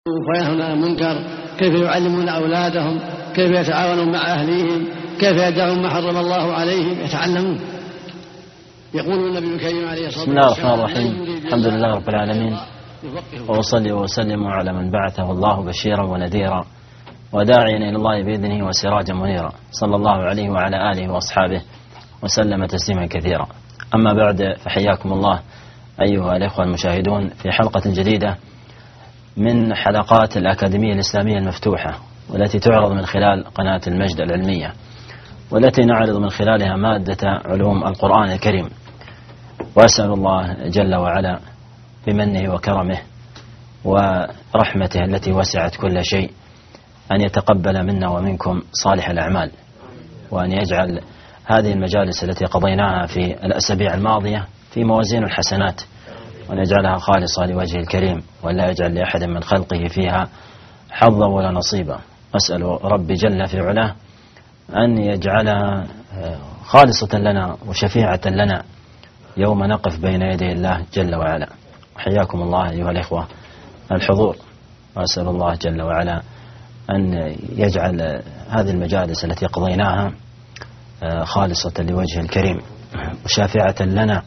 وينهون عن المنكر، كيف يعلمون أولادهم، كيف يتعاونون مع أهليهم، كيف يدعون ما حرم الله عليهم، يتعلمون. يقول النبي الكريم عليه الصلاة والسلام: بسم الله الرحمن الرحيم. الحمد لله رب العالمين، وأصلي وأسلم على من بعثه الله بشيرا ونذيرا وداعيا إلى الله بإذنه وسراجا منيرا، صلى الله عليه وعلى آله وأصحابه وسلم تسليما كثيرا. أما بعد، فحياكم الله أيها الإخوة المشاهدون في حلقة جديدة من حلقات الأكاديمية الإسلامية المفتوحة، والتي تعرض من خلال قناة المجد العلمية، والتي نعرض من خلالها مادة علوم القرآن الكريم. وأسأل الله جل وعلا بمنه وكرمه ورحمته التي وسعت كل شيء أن يتقبل منا ومنكم صالح الأعمال، وأن يجعل هذه المجالس التي قضيناها في الأسابيع الماضية في موازين الحسنات، وأن يجعلها خالصة لوجه الكريم، ولا يجعل لأحد من خلقه فيها حظا ولا نصيبا. أسأل ربي جل في علاه أن يجعلها خالصة لنا وشفيعة لنا يوم نقف بين يدي الله جل وعلا. حياكم الله أيها الإخوة الحضور، وأسأل الله جل وعلا أن يجعل هذه المجالس التي قضيناها خالصة لوجه الكريم وشافعة لنا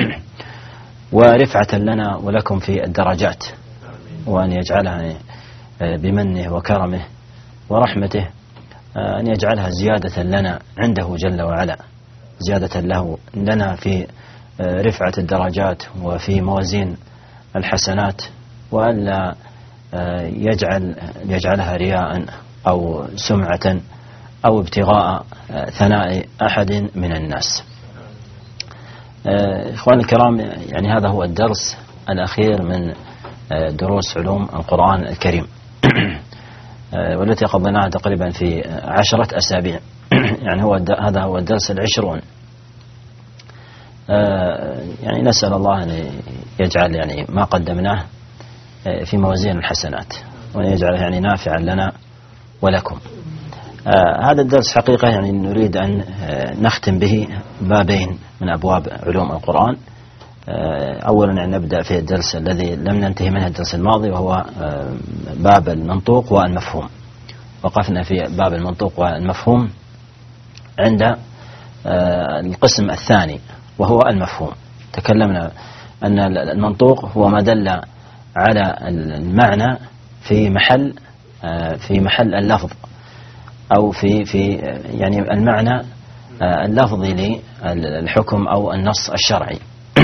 ورفعة لنا ولكم في الدرجات، وأن يجعلها بمنه وكرمه ورحمته أن يجعلها زيادة لنا عنده جل وعلا، زيادة لنا في رفعة الدرجات وفي موازين الحسنات، وألا يجعلها رياء أو سمعة أو ابتغاء ثناء أحد من الناس. إخواني الكرام، يعني هذا هو الدرس الأخير من دروس علوم القرآن الكريم والتي قضيناها تقريبا في 10 أسابيع يعني هذا هو الدرس 20. يعني نسأل الله أن يجعل يعني ما قدمناه في موازين الحسنات، وأن يجعله يعني نافعا لنا ولكم. هذا الدرس حقيقة يعني نريد أن نختم به بابين من أبواب علوم القرآن. أولا يعني نبدأ في الدرس الذي لم ننتهي منه الدرس الماضي، وهو باب المنطوق والمفهوم. وقفنا في باب المنطوق والمفهوم عند القسم الثاني وهو المفهوم. تكلمنا أن المنطوق هو ما دل على المعنى في محل اللفظ، أو في يعني المعنى اللفظي للحكم أو النص الشرعي.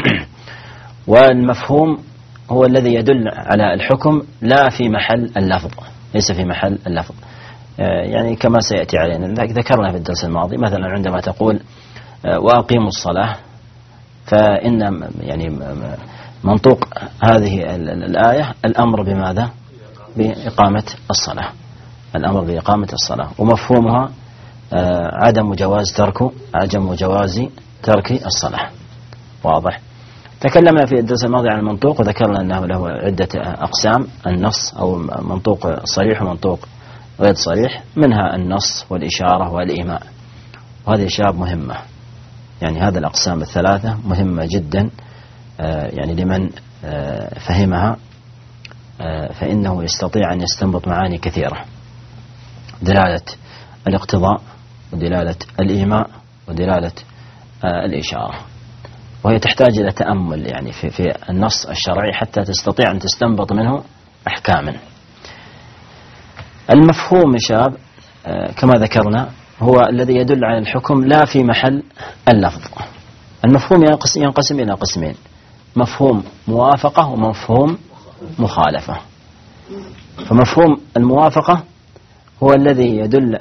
والمفهوم هو الذي يدل على الحكم لا في محل اللفظ، ليس في محل اللفظ. يعني كما سيأتي علينا، ذكرنا في الدرس الماضي مثلا عندما تقول وأقيموا الصلاة، فإن يعني منطوق هذه الآية الأمر بماذا؟ بإقامة الصلاة، الأمر بإقامة الصلاة. ومفهومها عدم جواز ترك الصلاة. واضح؟ تكلمنا في الدرس الماضي عن المنطوق، وذكرنا أنه له عدة أقسام: النص أو منطوق صريح ومنطوق غير صريح، منها النص والإشارة والإيماء. وهذه أشياء مهمة، يعني هذه الأقسام الثلاثة مهمة جدا، يعني لمن فهمها فإنه يستطيع أن يستنبط معاني كثيرة: دلالة الاقتضاء، ودلالة الإيماء، ودلالة الإشارة. وهي تحتاج إلى تأمل يعني في النص الشرعي حتى تستطيع أن تستنبط منه أحكاما. المفهوم شاب كما ذكرنا هو الذي يدل على الحكم لا في محل اللفظ. المفهوم ينقسم إلى قسمين: مفهوم موافقة ومفهوم مخالفة. فمفهوم الموافقة هو الذي يدل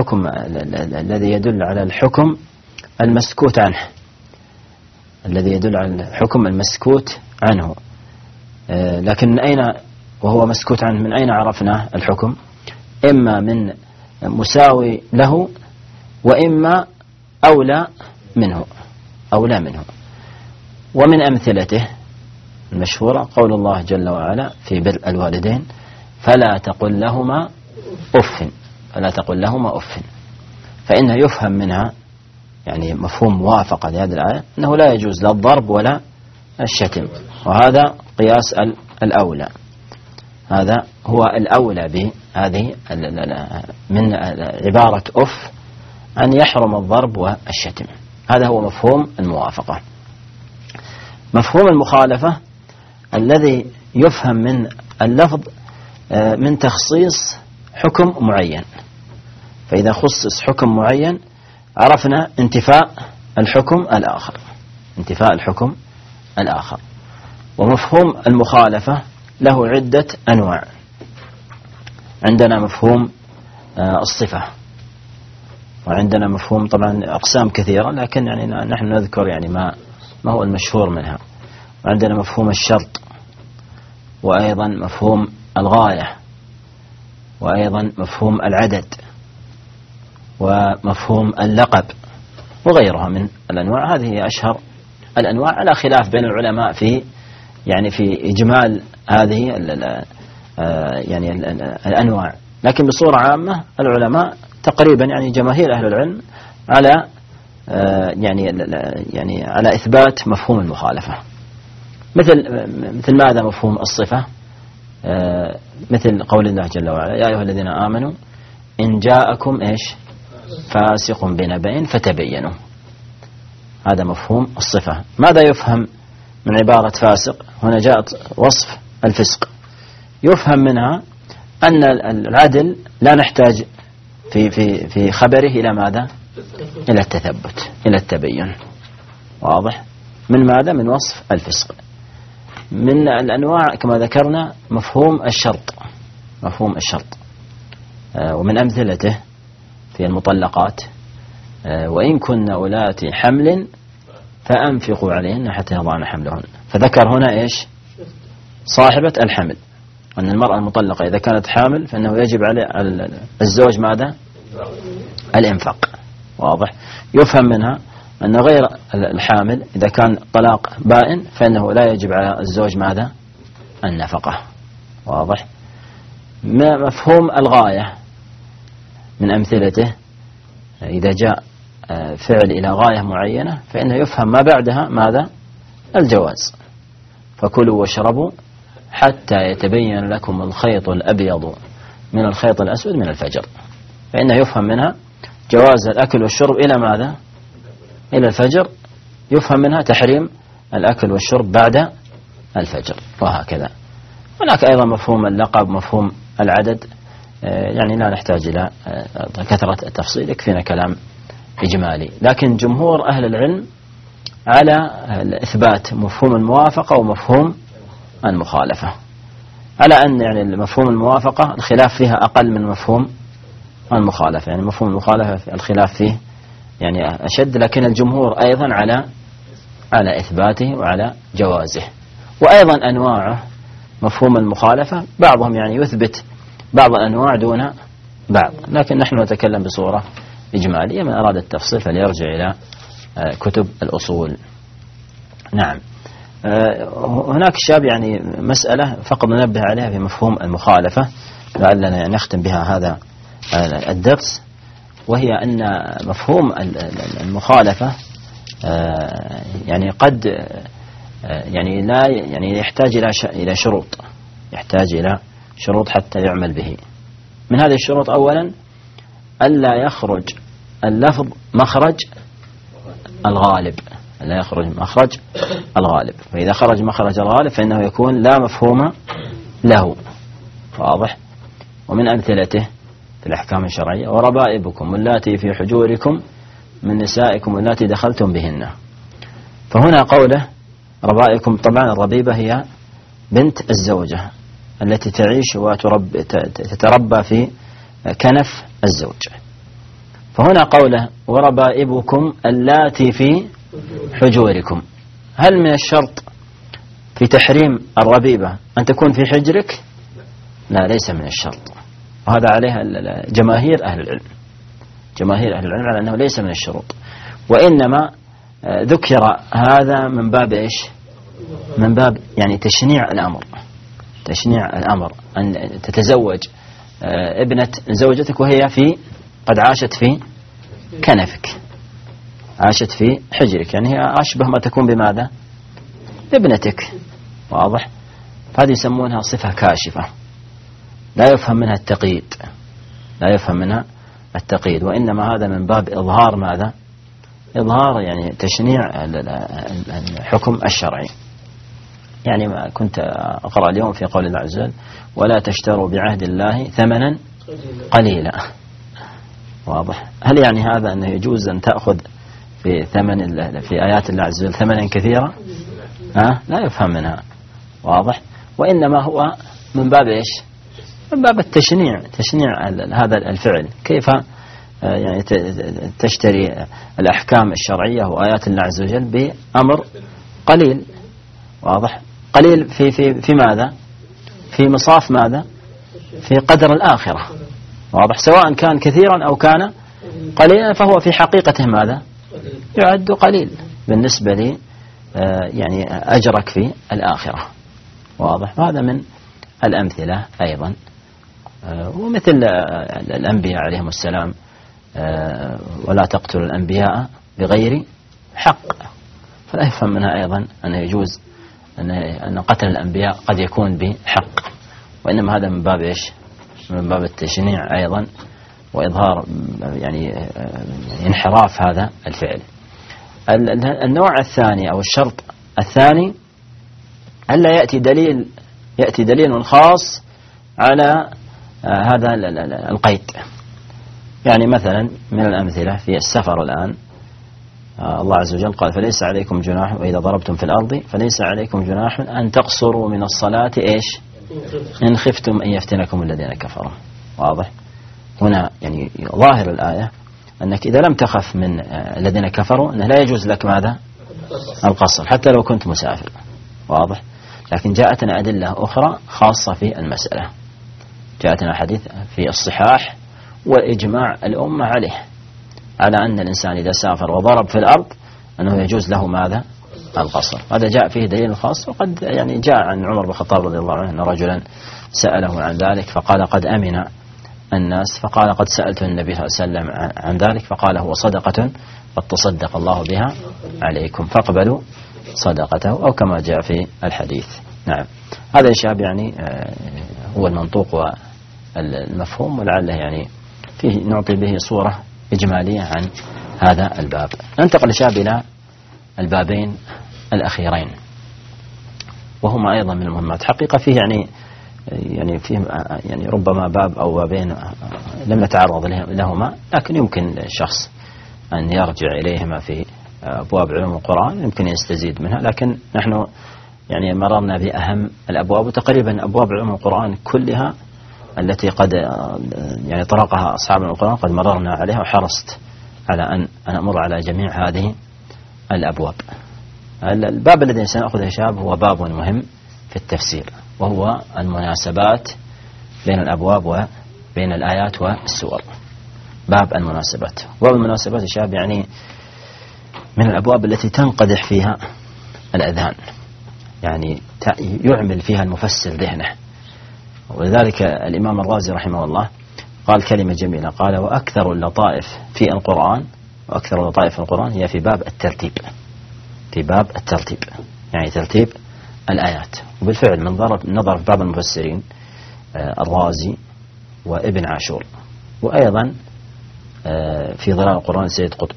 على الحكم المسكوت عنه، الذي يدل على الحكم المسكوت عنه. لكن من أين وهو مسكوت عنه؟ من أين عرفنا الحكم؟ إما من مساوي له، وإما أولى منه. ومن أمثلته المشهورة قول الله جل وعلا في بر الوالدين: فلا تقل لهما أف. فإنه يفهم منها يعني مفهوم موافقة لهذه الآية أنه لا يجوز لا الضرب ولا الشتم، وهذا قياس الأولى. هذا هو الأولى بهذه من عبارة أف أن يحرم الضرب والشتم. هذا هو مفهوم الموافقة. مفهوم المخالفة الذي يفهم من اللفظ من تخصيص حكم معين، فإذا خصص حكم معين عرفنا انتفاء الحكم الآخر، انتفاء الحكم الآخر. ومفهوم المخالفة له عدة أنواع. عندنا مفهوم الصفة، وعندنا مفهوم طبعا أقسام كثيرة، لكن يعني نحن نذكر يعني ما هو المشهور منها. وعندنا مفهوم الشرط، وأيضا مفهوم الغاية، وأيضا مفهوم العدد، ومفهوم اللقب، وغيرها من الأنواع. هذه أشهر الأنواع، على خلاف بين العلماء في إجمال هذه يعني الأنواع، لكن بصورة عامة العلماء تقريبا يعني جماهير أهل العلم على يعني على إثبات مفهوم المخالفة. مثل ماذا مفهوم الصفة؟ مثل قول الله جل وعلا: يا أيها الذين آمنوا إن جاءكم فاسق بنبأ فتبينوا. هذا مفهوم الصفة. ماذا يفهم من عبارة فاسق؟ هنا جاءت وصف الفسق، يفهم منها أن العدل لا نحتاج في خبره إلى ماذا؟ إلى التثبت، إلى التبين. واضح؟ من ماذا؟ من وصف الفسق. من الأنواع كما ذكرنا مفهوم الشرط، مفهوم الشرط، ومن أمثلته في المطلقات: وإن كن أولات حمل فأنفقوا عليهن حتى يضعن حملهن. فذكر هنا صاحبة الحمل، أن المرأة المطلقة إذا كانت حامل فإنه يجب على الزوج ماذا؟ الإنفاق. واضح؟ يفهم منها أن غير الحامل إذا كان طلاق بائن فإنه لا يجب على الزوج ماذا؟ النفقة. واضح؟ مفهوم الغاية من أمثلته: إذا جاء فعل إلى غاية معينة فإنه يفهم ما بعدها ماذا؟ الجواز. فكلوا واشربوا حتى يتبين لكم الخيط الأبيض من الخيط الأسود من الفجر. فإنه يفهم منها جواز الأكل والشرب إلى ماذا؟ إلى الفجر. يفهم منها تحريم الأكل والشرب بعد الفجر، وهكذا. هناك أيضا مفهوم اللقب، مفهوم العدد. يعني لا نحتاج إلى كثرة التفصيل، يكفينا كلام إجمالي. لكن جمهور أهل العلم على إثبات مفهوم الموافقة ومفهوم المخالفة، على أن يعني مفهوم الموافقة الخلاف فيها أقل من مفهوم المخالفة. يعني مفهوم المخالفة الخلاف فيه يعني أشد، لكن الجمهور أيضا على إثباته وعلى جوازه. وأيضا أنواعه مفهوم المخالفة بعضهم يعني يثبت بعض الأنواع دون بعض، لكن نحن نتكلم بصورة إجمالية. من أراد التفصيل فليرجع إلى كتب الأصول. نعم. هناك شاب يعني مسألة فقط ننبه عليها في مفهوم المخالفة لعلنا نختم بها هذا الدرس، وهي أن مفهوم المخالفة يعني قد يعني لا يعني يحتاج إلى شروط، يحتاج إلى شروط حتى يعمل به. من هذه الشروط أولا ألا يخرج اللفظ مخرج الغالب، لا يخرج مخرج الغالب. فإذا خرج مخرج الغالب فإنه يكون لا مفهوم له. واضح؟ ومن أمثلته في الأحكام الشرعية: وربائبكم اللاتي في حجوركم من نسائكم اللاتي دخلتم بهن. فهنا قوله ربائبكم، طبعا الربيبة هي بنت الزوجة التي تعيش وتتربى في كنف الزوج. فهنا قوله وربائبكم اللاتي في حجوركم، هل من الشرط في تحريم الربيبة أن تكون في حجرك؟ لا، ليس من الشرط. وهذا عليها جماهير أهل العلم، جماهير أهل العلم على أنه ليس من الشروط، وإنما ذكر هذا من باب من باب يعني تشنيع الأمر، تشنيع الأمر أن تتزوج ابنة زوجتك وهي قد عاشت في كنفك، عاشت في حجرك، يعني هي أشبه ما تكون بماذا؟ بابنتك. واضح؟ هذه يسمونها صفة كاشفة، لا يفهم منها التقييد، لا يفهم منها التقييد، وإنما هذا من باب إظهار ماذا؟ إظهار يعني تشنيع الحكم الشرعي. يعني ما كنت أقرأ اليوم في قول الله عز وجل: ولا تشتروا بعهد الله ثمنا قليلا. واضح؟ هل يعني هذا أنه يجوز أن تأخذ في في آيات الله عز وجل ثمنا كثيرا؟ لا يفهم منها. واضح؟ وإنما هو من باب إيش؟ من باب التشنيع، تشنيع هذا الفعل. كيف يعني تشتري الأحكام الشرعية وآيات الله عز وجل بأمر قليل؟ واضح؟ قليل في ماذا؟ في مصاف ماذا؟ في قدر الآخرة. واضح؟ سواء كان كثيرا أو كان قليلا فهو في حقيقته ماذا؟ يعد قليل بالنسبة لي يعني أجرك في الآخرة. واضح؟ هذا من الأمثلة أيضا. ومثل الأنبياء عليهم السلام: ولا تقتلوا الأنبياء بغير حق. فلا يفهم منها أيضا أنه يجوز أن قتل الأنبياء قد يكون بحق، وإنما هذا من باب إيش؟ من باب التشنيع أيضا، وإظهار يعني انحراف هذا الفعل. النوع الثاني أو الشرط الثاني: ألا يأتي دليل خاص على هذا القيد. يعني مثلا من الأمثلة في السفر الآن، الله عز وجل قال: فليس عليكم جناح، وإذا ضربتم في الأرض فليس عليكم جناح أن تقصروا من الصلاة إيش؟ إن خفتم أن يفتنكم الذين كفروا. واضح؟ هنا يعني ظاهر الآية أنك إذا لم تخف من الذين كفروا أنه لا يجوز لك ماذا؟ القصر حتى لو كنت مسافر. واضح؟ لكن جاءتنا أدلة أخرى خاصة في المسألة. جاءتنا حديث في الصحاح وإجماع الأمة على أن الإنسان إذا سافر وضرب في الأرض أنه يجوز له ماذا؟ القصر. هذا جاء فيه دليل خاص. وقد يعني جاء عن عمر بن الخطاب رضي الله عنه أن رجلا سأله عن ذلك فقال: قد أمن الناس. فقال: قد سألت النبي صلى الله عليه وسلم عن ذلك فقال: هو صدقة قد تصدق الله بها عليكم فاقبلوا صدقته، أو كما جاء في الحديث. نعم، هذا الشاب يعني هو المنطوق والمفهوم، ولعله يعني فيه نعطي به صورة إجمالية عن هذا الباب. ننتقل شاب إلى البابين الأخيرين، وهما أيضا من المهمات. حقيقة فيه يعني فيه يعني ربما باب أو بابين لم نتعرض لهما، لكن يمكن الشخص أن يرجع إليهما في أبواب علوم القرآن، يمكن يستزيد منها. لكن نحن يعني مررنا بأهم الأبواب، وتقريبا أبواب علوم القرآن كلها التي قد يعني طرقها أصحاب القرآن قد مررنا عليها، وحرصت على أن أمر على جميع هذه الأبواب. الباب الذي سنأخذه شاب هو باب مهم في التفسير، وهو المناسبات بين الأبواب وبين الآيات والسور. باب المناسبات. باب المناسبات شاب يعني من الأبواب التي تنقدح فيها الأذهان، يعني يعمل فيها المفسر ذهنه. ولذلك الإمام الرازي رحمه الله قال كلمة جميلة، قال: وأكثر اللطائف في القرآن، وأكثر اللطائف في القرآن هي في باب الترتيب. في باب الترتيب يعني ترتيب الآيات. وبالفعل من نظر في بعض المفسرين الرازي وابن عاشور، وأيضا في ظلال القرآن سيد قطب،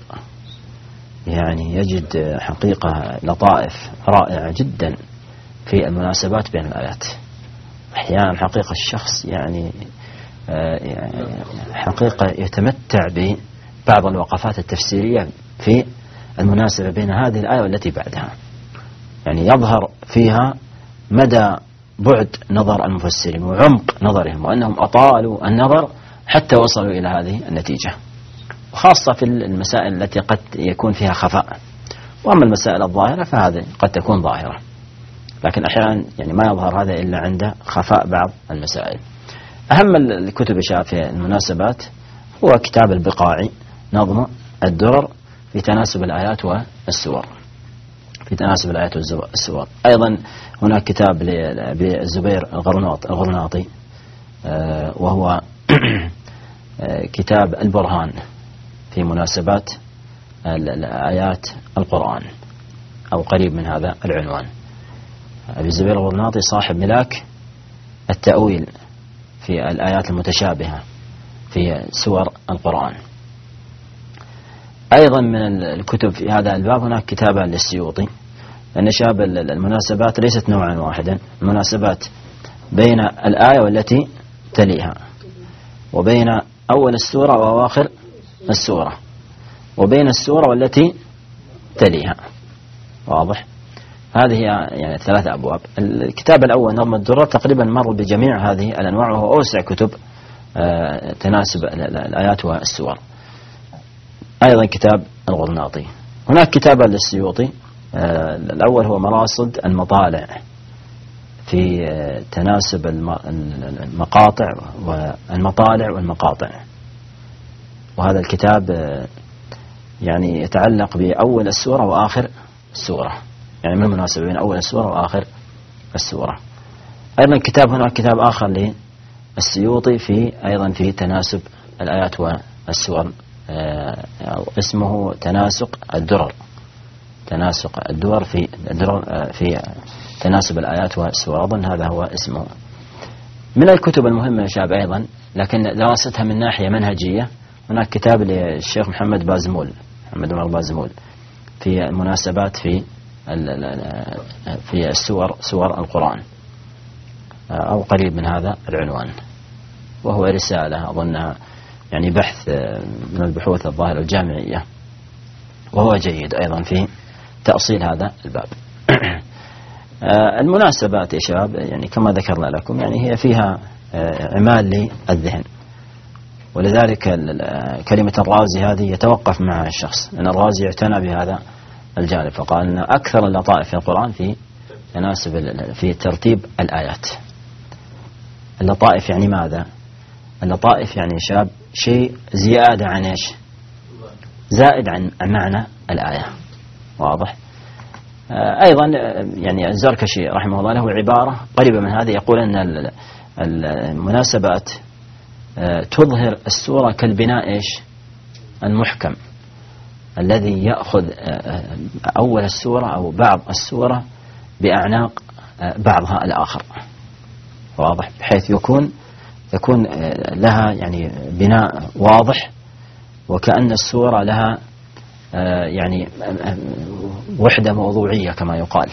يعني يجد حقيقة لطائف رائعة جدا في المناسبات بين الآيات. أحيانا حقيقة الشخص يعني حقيقة يتمتع ببعض الوقفات التفسيرية في المناسبة بين هذه الآية والتي بعدها، يعني يظهر فيها مدى بعد نظر المفسرين وعمق نظرهم، وأنهم أطالوا النظر حتى وصلوا إلى هذه النتيجة، خاصة في المسائل التي قد يكون فيها خفاء. وأما المسائل الظاهرة فهذه قد تكون ظاهرة، لكن أحيانا يعني ما يظهر هذا إلا عند خفاء بعض المسائل. أهم الكتب في المناسبات هو كتاب البقاعي نظم الدرر في تناسب الآيات والسور، في تناسب الآيات والسور. أيضا هناك كتاب للزبير الغرناطي وهو كتاب البرهان في مناسبات الآيات القرآن، أو قريب من هذا العنوان. أبي الزبير الغرناطي صاحب ملاك التأويل في الآيات المتشابهة في سور القرآن. أيضا من الكتب في هذا الباب هناك كتابة للسيوطي، لأن شاب المناسبات ليست نوعا واحدا، المناسبات بين الآية والتي تليها، وبين أول السورة وأواخر السورة، وبين السورة والتي تليها. واضح؟ هذه يعني 3 أبواب. الكتاب الأول نظم الدرر تقريبا مر بجميع هذه الأنواع، وهو أوسع كتب تناسب الآيات والسور. أيضا كتاب الغرناطي. هناك كتاب للسيوطي، الأول هو مراصد المطالع في تناسب المقاطع والمطالع والمقاطع، وهذا الكتاب يعني يتعلق بأول السورة وآخر السورة، يعني من المناسبة بين أول السورة وآخر السورة. أيضا كتاب هناك كتاب آخر للسيوطي أيضا في تناسب الآيات والسور، اسمه تناسق الدرر، تناسق الدرر في تناسب الآيات والسور، أظن هذا هو اسمه. من الكتب المهمة يا شباب أيضا، لكن دراستها من ناحية منهجية، هناك كتاب للشيخ محمد بازمول، محمد عمر بازمول، في المناسبات في سور القرآن، أو قريب من هذا العنوان، وهو رسالة أظنها يعني بحث من البحوث الظاهرة الجامعية، وهو جيد أيضا في تأصيل هذا الباب. المناسبات يا شباب يعني كما ذكرنا لكم يعني هي فيها عمال للذهن، ولذلك كلمة الرازي هذه يتوقف معها الشخص، لأن الرازي اعتنى بهذا الجانب، فقال أن أكثر اللطائف في القرآن في ترتيب الآيات. اللطائف يعني ماذا؟ اللطائف يعني شاب شيء زيادة عن إيش؟ زائد عن معنى الآية. واضح؟ أيضا يعني الزركشي رحمه الله له عبارة قريبة من هذه، يقول أن المناسبات تظهر السورة كالبناء إيش؟ المحكم، الذي يأخذ أول السورة أو بعض السورة بأعناق بعضها الآخر. واضح؟ بحيث يكون لها يعني بناء واضح، وكأن السورة لها يعني وحدة موضوعية كما يقال،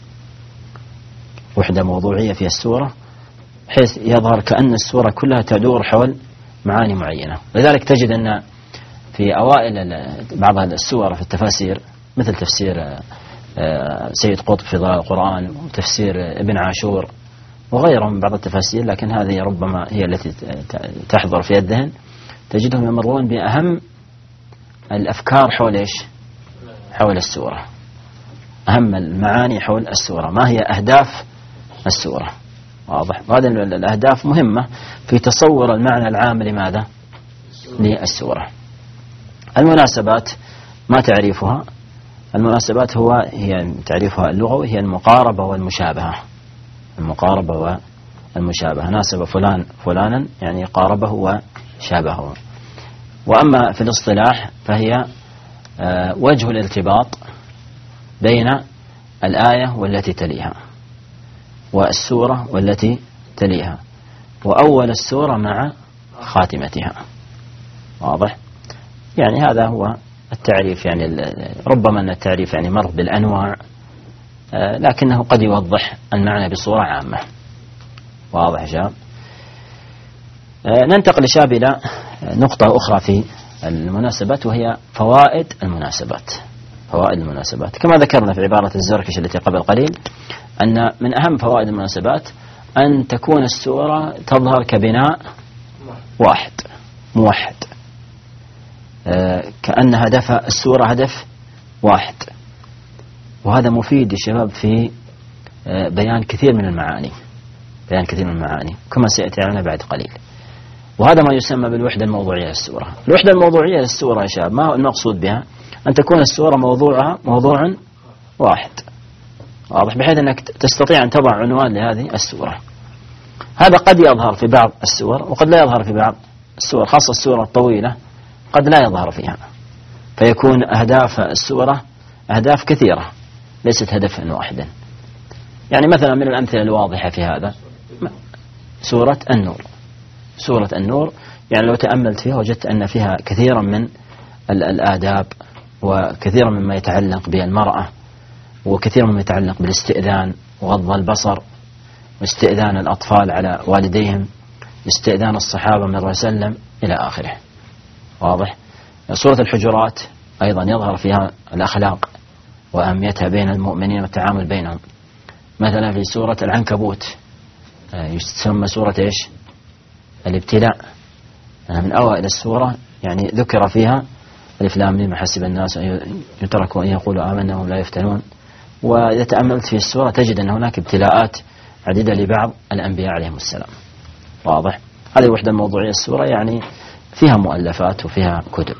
وحدة موضوعية في السورة، بحيث يظهر كأن السورة كلها تدور حول معاني معينة. لذلك تجد أن في أوائل بعض السور في التفاسير، مثل تفسير سيد قطب في ظلال القرآن، وتفسير ابن عاشور وغيرهم من بعض التفاسير، لكن هذه ربما هي التي تحضر في الذهن، تجدهم يمرون بأهم الأفكار حول إيش؟ حول السورة، أهم المعاني حول السورة، ما هي أهداف السورة. واضح؟ وهذه الأهداف مهمة في تصور المعنى العام لماذا؟ للسورة. المناسبات ما تعريفها؟ المناسبات هي تعريفها اللغوي هي المقاربة والمشابهة، المقاربة والمشابهة، ناسب فلان فلانا يعني قاربه وشابهه. وأما في الاصطلاح فهي وجه الارتباط بين الآية والتي تليها، والسورة والتي تليها، وأول السورة مع خاتمتها. واضح؟ يعني هذا هو التعريف، يعني ربما أن التعريف يعني مر بالأنواع، لكنه قد يوضح المعنى بصورة عامة. واضح يا شباب؟ ننتقل شاب إلى نقطة أخرى في المناسبات، وهي فوائد المناسبات. فوائد المناسبات كما ذكرنا في عبارة الزركش التي قبل قليل، أن من أهم فوائد المناسبات أن تكون السورة تظهر كبناء واحد موحد، كأن هدف السورة هدف واحد، وهذا مفيد يا شباب في بيان كثير من المعاني، كما سيأتي علينا بعد قليل. وهذا ما يسمى بالوحدة الموضوعية للسورة. الوحدة الموضوعية للسورة يا شباب ما المقصود بها؟ أن تكون السورة موضوع واحد، واضح، بحيث أنك تستطيع أن تضع عنوان لهذه السورة. هذا قد يظهر في بعض السور وقد لا يظهر في بعض السور، خاصة السورة الطويلة قد لا يظهر فيها، فيكون أهداف السورة أهداف كثيرة ليست هدفا واحدا. يعني مثلا من الأمثلة الواضحة في هذا سورة النور، سورة النور يعني لو تأملت فيها وجدت أن فيها كثيرا من الآداب، وكثيرا مما يتعلق بالمرأة، وكثيرا مما يتعلق بالاستئذان وغض البصر، واستئذان الأطفال على والديهم، استئذان الصحابة من الرسول صلى الله عليه وسلم إلى آخره. واضح؟ سورة الحجرات أيضا يظهر فيها الأخلاق وأهميتها بين المؤمنين والتعامل بينهم. مثلا في سورة العنكبوت يسمى سورة إيش؟ الابتلاء. من أوائل السورة يعني ذكر فيها ألف لام ميم حسب الناس أن يتركوا أن يقولوا آمنا وهم لا يفتنون. وإذا تأملت في السورة تجد أن هناك ابتلاءات عديدة لبعض الأنبياء عليهم السلام. واضح؟ هذه وحدة موضوعية السورة، يعني فيها مؤلفات وفيها كتب.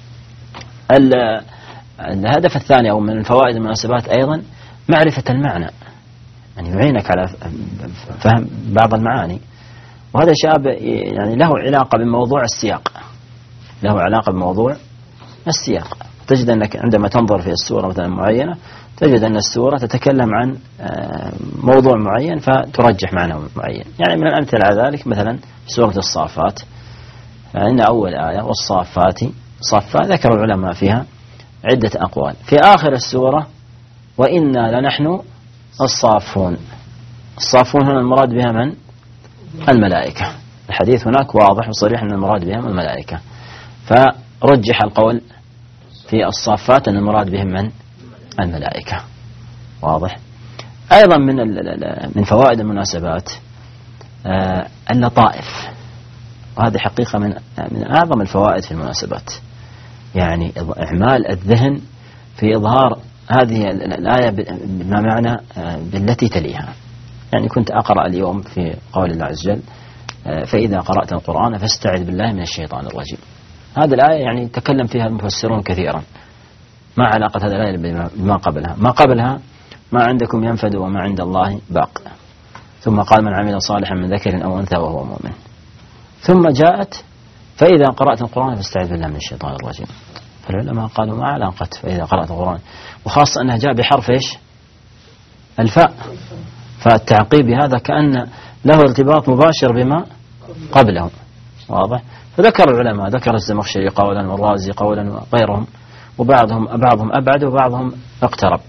الهدف الثاني أو من الفوائد المناسبات أيضا معرفة المعنى، يعني يعينك على فهم بعض المعاني، وهذا شاب يعني له علاقة بموضوع السياق، له علاقة بموضوع السياق. تجد أنك عندما تنظر في السورة مثلا معينة تجد أن السورة تتكلم عن موضوع معين فترجح معنى معين. يعني من الأمثلة على ذلك مثلا في سورة الصافات، فإن أول آية والصافات صفا ذكر العلماء فيها عدة أقوال. في آخر السورة وإنا لنحن الصافون. الصافون هنا المراد بها من؟ الملائكة. الحديث هناك واضح وصريح أن المراد بهم الملائكة، فرجح القول في الصافات أن المراد بهم من؟ الملائكة. واضح؟ أيضا من فوائد المناسبات اللطائف، وهذه حقيقة من أعظم الفوائد في المناسبات، يعني إعمال الذهن في إظهار هذه الآية بما معنى بالتي تليها. يعني كنت أقرأ اليوم في قول الله عز وجل فإذا قرأت القرآن فاستعذ بالله من الشيطان الرجيم. هذه الآية يعني تكلم فيها المفسرون كثيرا. ما علاقة هذه الآية بما قبلها؟ ما قبلها ما عندكم ينفد وما عند الله باق، ثم قال من عمل صالحا من ذكر أو أنثى وهو مؤمن، ثم جاءت فإذا قرأت القرآن فاستعذ بالله من الشيطان الرجيم. فالعلماء قالوا ما علاقة فإذا قرأت القرآن، وخاصة أنها جاء بحرف إيش؟ الفاء، فالتعقيب هذا كأن له ارتباط مباشر بما قبله. واضح؟ فذكر العلماء، ذكر الزمخشري قولا والرازي قولا وغيرهم، وبعضهم أبعد وبعضهم اقترب.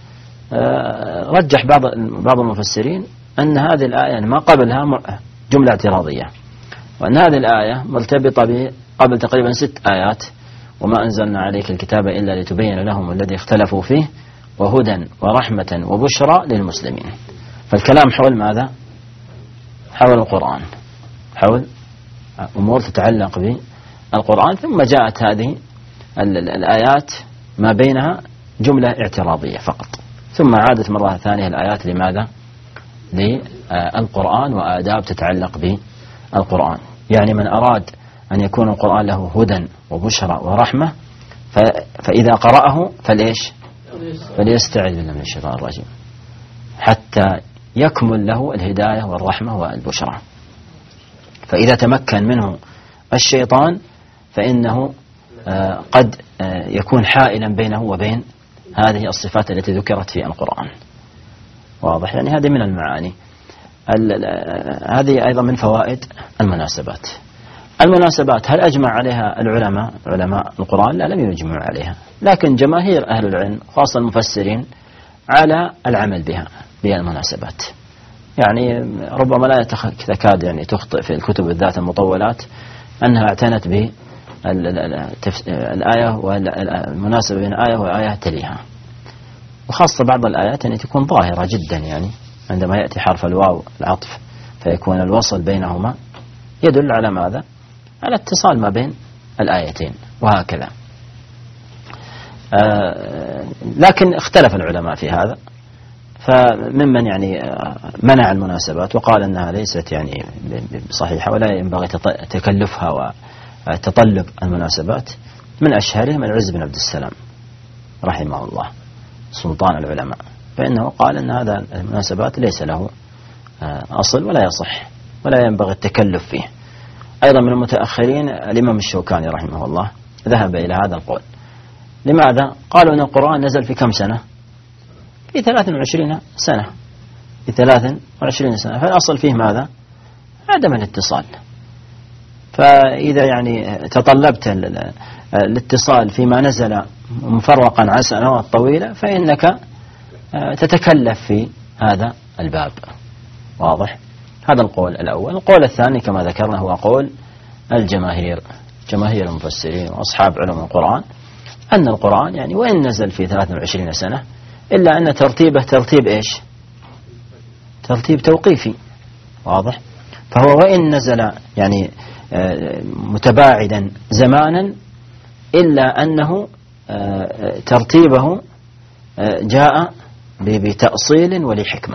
رجح بعض المفسرين أن هذه الآية ما قبلها جملة اعتراضية، وأن هذه الآية مرتبطة قبل تقريبا 6 آيات: وما أنزلنا عليك الكتاب إلا لتبين لهم الذي اختلفوا فيه وهدى ورحمة وبشرى للمسلمين. فالكلام حول ماذا؟ حول القرآن، حول أمور تتعلق بالقرآن. ثم جاءت هذه الآيات ما بينها جملة اعتراضية فقط، ثم عادت مرة ثانية الآيات لماذا؟ للقرآن وآداب تتعلق بالقرآن. يعني من أراد أن يكون القرآن له هدى وبشرى ورحمة فإذا قرأه فليستعذ بالله من الشيطان الرجيم حتى يكمل له الهداية والرحمة والبشرى. فإذا تمكن منه الشيطان فإنه قد يكون حائلا بينه وبين هذه الصفات التي ذكرت في القرآن. واضح؟ يعني هذه من المعاني. هذه أيضا من فوائد المناسبات. المناسبات هل أجمع عليها علماء القرآن؟ لا، لم يجمعوا عليها، لكن جماهير أهل العلم خاصة المفسرين على العمل بها بالمناسبات. يعني ربما لا تكاد يعني تخطئ في الكتب الذات المطولات أنها اعتنت بالآية والمناسبة بين آية وآية تليها، وخاصة بعض الآيات يعني تكون ظاهرة جدا، يعني عندما يأتي حرف الواو العطف فيكون الوصل بينهما يدل على ماذا؟ على اتصال ما بين الآيتين، وهكذا. لكن اختلف العلماء في هذا، فممن يعني منع المناسبات وقال أنها ليست يعني صحيحة ولا ينبغي تكلفها وتطلب المناسبات، من أشهرهم العز بن عبد السلام رحمه الله سلطان العلماء، فإنه قال أن هذا المناسبات ليس له أصل ولا يصح ولا ينبغي التكلف فيه. أيضا من المتأخرين الإمام الشوكاني رحمه الله ذهب إلى هذا القول. لماذا؟ قالوا أن القرآن نزل في كم سنة؟ في 23 سنة، في 23 سنة، فالأصل فيه ماذا؟ عدم الاتصال. فإذا يعني تطلبت الاتصال فيما نزل مفرقا عن سنوات طويلة فإنك تتكلف في هذا الباب. واضح؟ هذا القول الأول. القول الثاني كما ذكرنا هو قول الجماهير، جماهير المفسرين وأصحاب علوم القرآن، أن القرآن يعني وإن نزل في 23 سنة إلا أن ترتيبه ترتيب إيش؟ ترتيب توقيفي. واضح؟ فهو وإن نزل يعني متباعدا زمانا إلا أنه ترتيبه جاء بتأصيل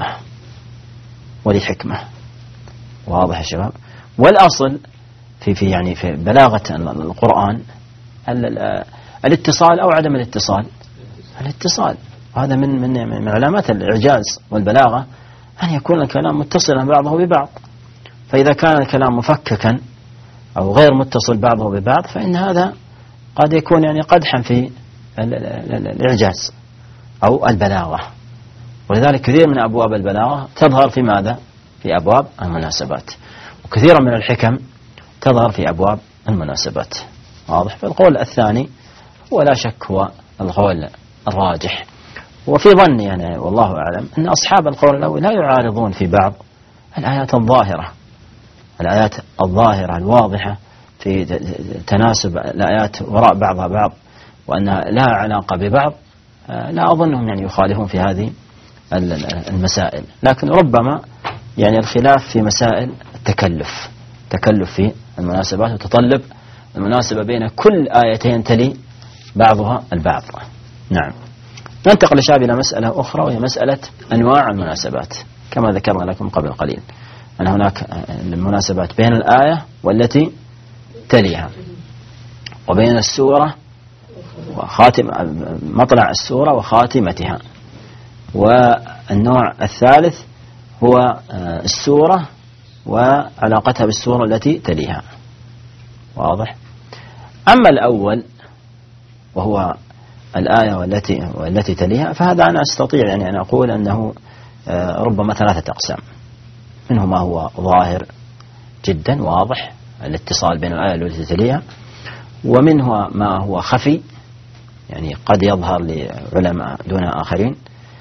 ولحكمة. واضح يا شباب؟ والأصل في يعني في بلاغة القرآن الاتصال أو عدم الاتصال. وهذا من علامات الإعجاز والبلاغة أن يكون الكلام متصلا بعضه ببعض. فإذا كان الكلام مفككا أو غير متصل بعضه ببعض فإن هذا قد يكون يعني قدحا في الإعجاز أو البلاغة. ولذلك كثير من أبواب البلاغة تظهر في ماذا؟ في أبواب المناسبات، وكثيرا من الحكم تظهر في أبواب المناسبات. واضح؟ فالقول الثاني هو لا شك هو القول الراجح. وفي ظني يعني والله أعلم أن أصحاب القول الأول لا يعارضون في بعض الآيات الظاهرة الواضحة في تناسب الآيات وراء بعضها بعض وأنها لا علاقة ببعض. لا أظنهم يعني يخالفون في هذه المسائل، لكن ربما يعني الخلاف في مسائل التكلف في المناسبات وتطلب المناسبة بين كل آيتين تلي بعضها البعض. نعم. ننتقل لشاب إلى مسألة أخرى وهي مسألة أنواع المناسبات. كما ذكرنا لكم قبل قليل أن هناك المناسبات بين الآية والتي تليها، وبين السورة مطلع السورة وخاتمتها، والنوع الثالث هو السورة وعلاقتها بالسورة التي تليها. واضح؟ أما الأول وهو الآية والتي تليها فهذا أنا أستطيع يعني أن أقول أنه ربما 3 أقسام. منه ما هو ظاهر جدا واضح الاتصال بين الآية والتي تليها، ومنه ما هو خفي يعني قد يظهر لعلماء دون آخرين،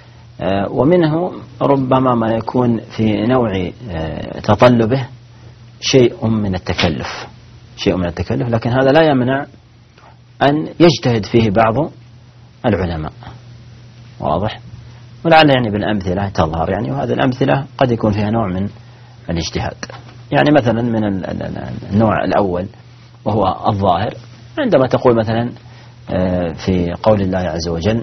ومنه ربما ما يكون في نوع تطلبه شيء من التكلف، لكن هذا لا يمنع أن يجتهد فيه بعض العلماء. واضح؟ ولعل يعني بالأمثلة تظهر يعني، وهذه الأمثلة قد يكون فيها نوع من الاجتهاد. يعني مثلا من النوع الأول وهو الظاهر، عندما تقول مثلا في قول الله عز وجل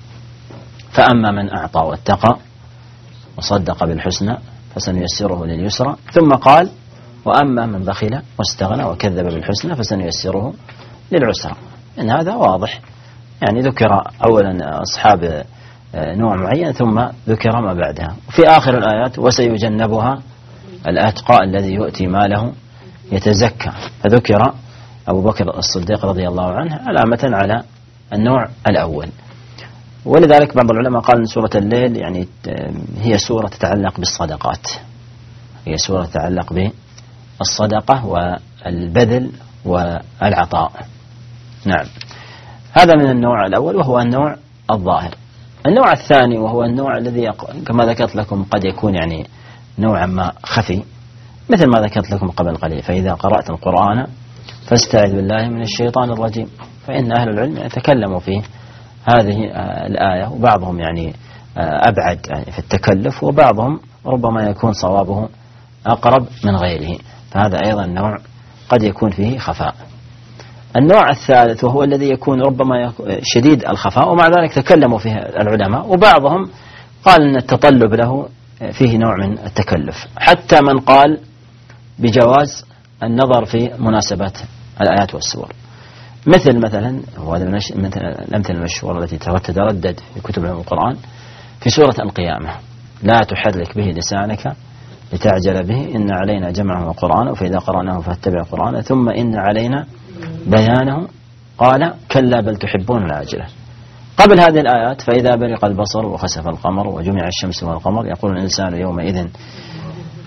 فأما من أعطى واتقى وصدق بالحسنى فسنيسره لليسرى، ثم قال وأما من بخل واستغنى وكذب بالحسنى فسنيسره للعسرى. إن هذا واضح يعني ذكر أولا أصحاب نوع معين ثم ذكر ما بعدها، وفي آخر الآيات وسيجنبها الأتقى الذي يؤتي ماله يتزكى، فذكر أبو بكر الصديق رضي الله عنه علامة على النوع الأول. ولذلك بعض العلماء قال أن سورة الليل يعني هي سورة تتعلق بالصدقات، هي سورة تتعلق بالصدقة والبذل والعطاء. نعم، هذا من النوع الأول وهو النوع الظاهر. النوع الثاني وهو النوع الذي كما ذكرت لكم قد يكون يعني نوعا ما خفي، مثل ما ذكرت لكم قبل قليل فإذا قرأت القرآن فاستعذ بالله من الشيطان الرجيم، فإن أهل العلم يتكلموا في هذه الآية، وبعضهم يعني أبعد يعني في التكلف، وبعضهم ربما يكون صوابه أقرب من غيره، فهذا أيضا نوع قد يكون فيه خفاء. النوع الثالث وهو الذي يكون ربما شديد الخفاء ومع ذلك تكلموا فيه العلماء، وبعضهم قال أن التطلب له فيه نوع من التكلف، حتى من قال بجواز النظر في مناسبات الآيات والسور، مثلا وهذا من الأمثلة المشهورة التي تتردد في كتب القرآن في سورة القيامة لا تحرك به لسانك لتعجل به إن علينا جمعه وقرآنه فإذا قرأناه فاتبع قرآنه ثم إن علينا بيانه قال كلا بل تحبون العاجلة. قبل هذه الآيات فإذا برق البصر وخسف القمر وجمع الشمس والقمر يقول الإنسان يومئذ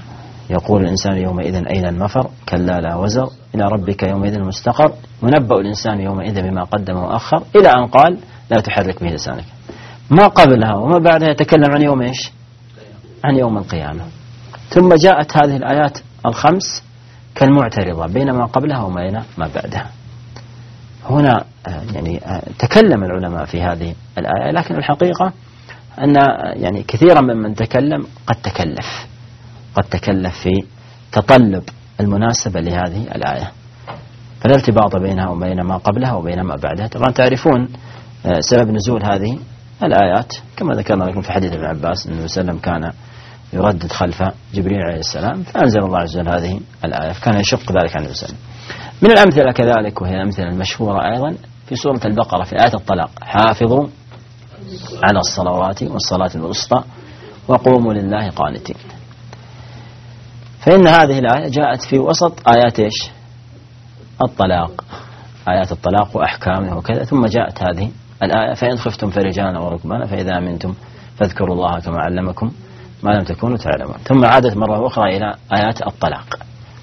يقول الإنسان يومئذ أين المفر كلا لا وزر إلى ربك يومئذ المستقر ينبأ الإنسان يومئذ بما قدم وأخر إلى أن قال لا تحرك به لسانك. ما قبلها وما بعدها يتكلم عن يوم إيش؟ عن يوم القيامة. ثم جاءت هذه الآيات الخمس كالمعترضة بين ما قبلها وبين ما بعدها. هنا يعني تكلم العلماء في هذه الآية، لكن الحقيقة أن يعني كثيرا ممن تكلم قد تكلف في تطلب المناسبة لهذه الآية، فالارتباط بينها وبين ما قبلها وبين ما بعدها. طبعا تعرفون سبب نزول هذه الآيات كما ذكرنا لكم في حديث ابن عباس أنه وسلم كان يردد خلف جبريل عليه السلام، فأنزل الله عز وجل هذه الآية، كان يشق ذلك عن وسلم. من الأمثلة كذلك، وهي الأمثلة المشهورة أيضا في سورة البقرة في آية الطلاق: حافظوا على الصلوات والصلاة الوسطى وقوموا لله قانتين. فإن هذه الآية جاءت في وسط آيات إيش؟ الطلاق، آيات الطلاق وأحكامه وكذا، ثم جاءت هذه الآية: فإن خفتم فرجالا وركبانا فإذا أمنتم فاذكروا الله كما علمكم ما لم تكونوا تعلمون. ثم عادت مرة أخرى إلى آيات الطلاق.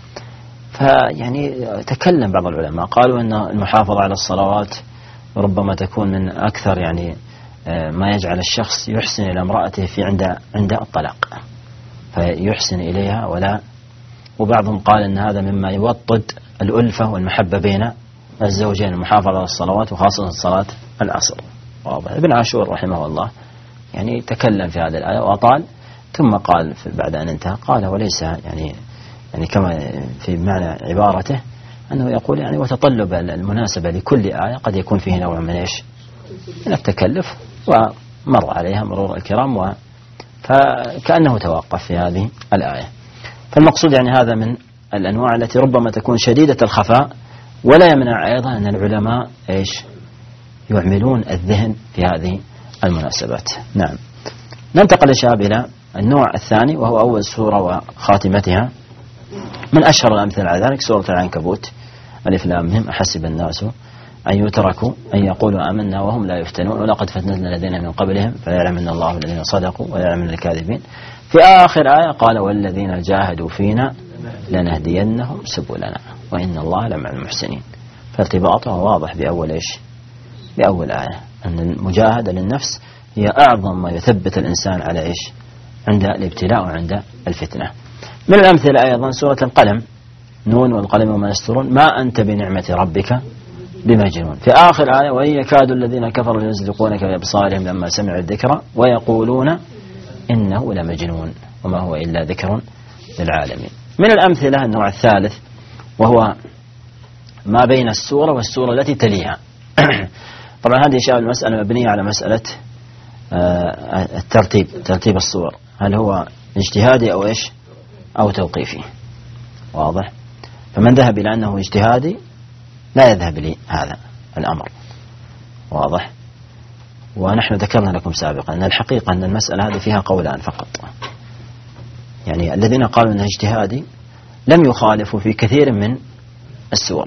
فيعني تكلم بعض العلماء قالوا أن المحافظة على الصلوات ربما تكون من أكثر يعني ما يجعل الشخص يحسن إلى امرأته في عند الطلاق، فيحسن إليها ولا. وبعضهم قال أن هذا مما يوطد الألفة والمحبة بين الزوجين، المحافظة على الصلوات وخاصة صلاة العصر. واضح. ابن عاشور رحمه الله يعني تكلم في هذه الآية وأطال، ثم قال بعد أن انتهى قال: وليس يعني كما في معنى عبارته أنه يقول يعني وتطلب المناسبة لكل آية قد يكون فيه نوع من إيش؟ من التكلف، ومر عليها مرور الكرام، فكأنه توقف في هذه الآية. فالمقصود يعني هذا من الأنواع التي ربما تكون شديدة الخفاء، ولا يمنع أيضا أن العلماء إيش؟ يعملون الذهن في هذه المناسبات. نعم. ننتقل يا شباب إلى النوع الثاني، وهو أول سورة وخاتمتها. من أشهر الأمثلة على ذلك سورة العنكبوت: ألف لام ميم أحسب الناس أن يتركوا أن يقولوا آمنا وهم لا يفتنون ولقد فتنا الذين من قبلهم فليعلمن الله الذين صدقوا ويعلمن الكاذبين. في آخر آية قال: والذين جاهدوا فينا لنهدينهم سبلنا وإن الله لمع المحسنين. فارتباطها واضح بأول إيش؟ بأول آية، أن المجاهدة للنفس هي أعظم ما يثبت الإنسان على إيش؟ عند الابتلاء وعند الفتنة. من الأمثلة أيضا سورة القلم: نون والقلم وما يسطرون ما أنت بنعمة ربك بمجنون. في آخر آية: وإن يكاد الذين كفروا يزلقونك بأبصارهم لما سمعوا الذكر ويقولون إنه لمجنون وما هو إلا ذكر للعالمين. من الأمثلة النوع الثالث، وهو ما بين السورة والسورة التي تليها. طبعا هذه شباب المسألة مبنية على مسألة ترتيب الصور، هل هو اجتهادي أو إيش؟ أو توقيفي. واضح. فمن ذهب إلى أنه اجتهادي لا يذهب لي هذا الأمر. واضح. ونحن ذكرنا لكم سابقا أن الحقيقة أن المسألة هذه فيها قولان فقط. يعني الذين قالوا أنه اجتهادي لم يخالفوا في كثير من السور،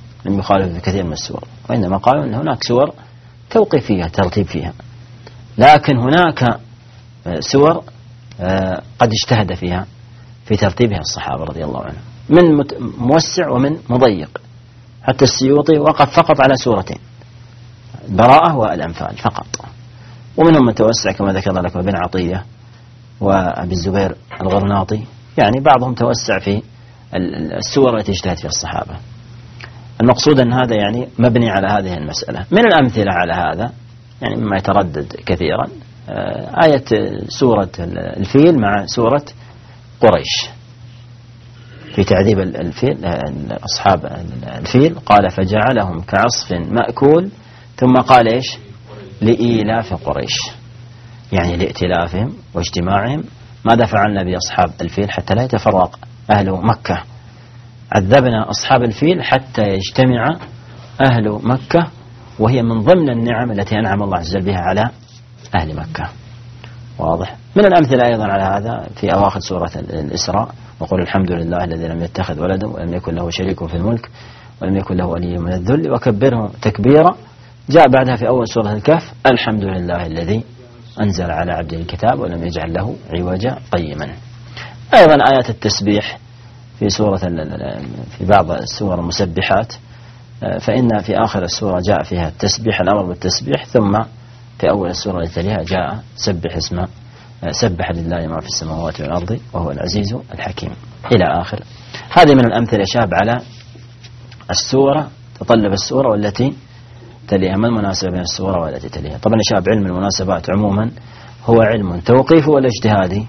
وإنما قالوا أن هناك سور توقيفية ترتيب فيها، لكن هناك سور قد اجتهد فيها في ترتيبها الصحابة رضي الله عنهم، من موسع ومن مضيق. حتى السيوطي وقف فقط على سورتين، براءة والأنفال فقط، ومنهم من توسع كما ذكرنا لكم ابن عطية وأبي الزبير الغرناطي، يعني بعضهم توسع في السور التي اجتهد فيها الصحابة. المقصود أن هذا يعني مبني على هذه المسألة. من الأمثلة على هذا يعني مما يتردد كثيرا آية سورة الفيل مع سورة قريش في تعذيب الفيل، أصحاب الفيل، قال فجعلهم كعصف مأكول، ثم قال إيش؟ لإيلاف قريش، يعني لائتلافهم واجتماعهم. ماذا فعلنا بأصحاب الفيل حتى لا يتفرق أهل مكة؟ عذبنا أصحاب الفيل حتى يجتمع أهل مكة، وهي من ضمن النعم التي أنعم الله عز وجل بها على أهل مكة. واضح. من الأمثلة أيضا على هذا في أواخر سورة الإسراء: وقل الحمد لله الذي لم يتخذ ولدا ولم يكن له شريك في الملك ولم يكن له ولي من الذل وكبره تكبيرا. جاء بعدها في أول سورة الكهف: الحمد لله الذي أنزل على عبده الكتاب ولم يجعل له عوجا قيما. أيضا آيات التسبيح في في بعض السور المسبحات، فإن في آخر السورة جاء فيها التسبيح، الأمر بالتسبيح، ثم في أول السورة التي تليها جاء سبح لله ما في السماوات والأرض وهو العزيز الحكيم إلى آخر. هذه من الأمثلة شاب على السورة، تطلب السورة والتي تليها. ما المناسبة بين السورة والتي تليها؟ طبعا شاب علم المناسبات عموما هو علم توقيفي ولا اجتهادي؟